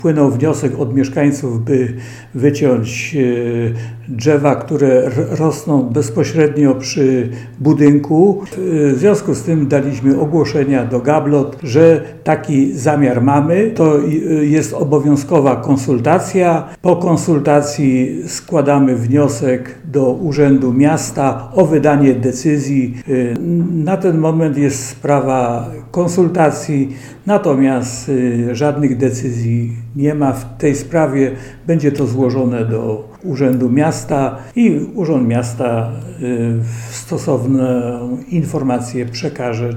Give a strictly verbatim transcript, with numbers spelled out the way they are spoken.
Wpłynął wniosek od mieszkańców, by wyciąć drzewa, które rosną bezpośrednio przy budynku. W związku z tym daliśmy ogłoszenia do gablot, że taki zamiar mamy. To jest obowiązkowa konsultacja. Po konsultacji składamy wniosek do Urzędu Miasta o wydanie decyzji. Na ten moment jest sprawa konsultacji, natomiast żadnych decyzji nie ma w tej sprawie. Będzie to złożone do Urzędu Miasta i Urząd Miasta stosowną informację przekaże.